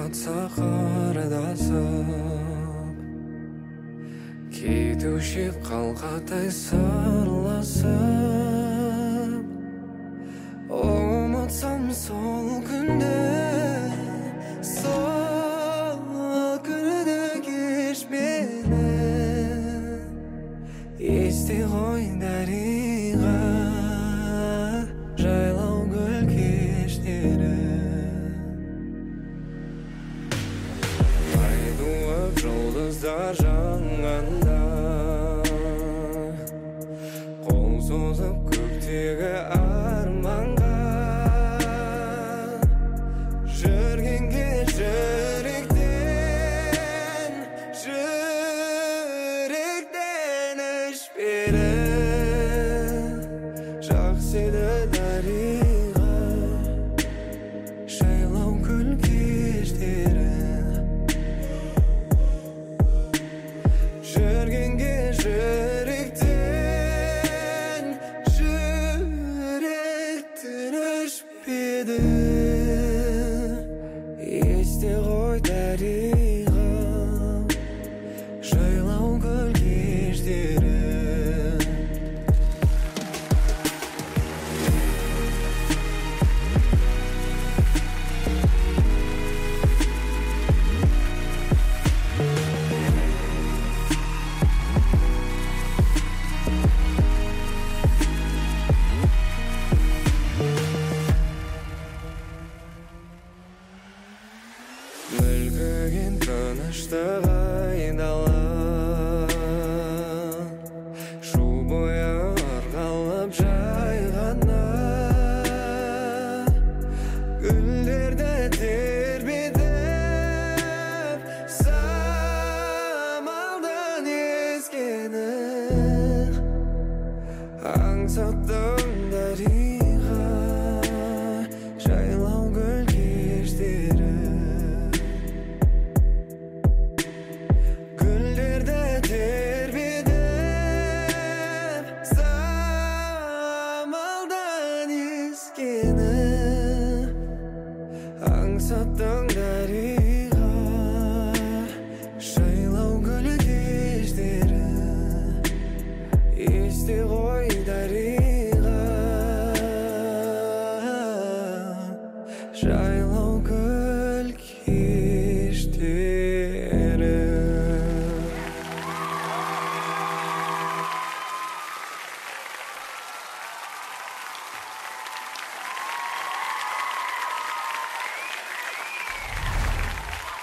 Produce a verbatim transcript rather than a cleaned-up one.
атса қарадасып, кетуші қалқатай сырласып, ұмытсам сол күнді, сол күнді кешпені, есте ғой дариға жайлау гүл кештері. Ай туып жұлдыздар жанғанда, қол созып көктегі арманға, жүргенге жүректен, жүректен өшпеді. Жақсы еді дариға жайлау гүл кештері. Жүргенге жүректен, жүректен өшпеді. Есте ғой дариға жайлау гүл кештері. Мүлгіген тыныштық айдала, шу бойы ырғалып жайғана, гүлдерді тербетіп, самалдан ескені аңсатты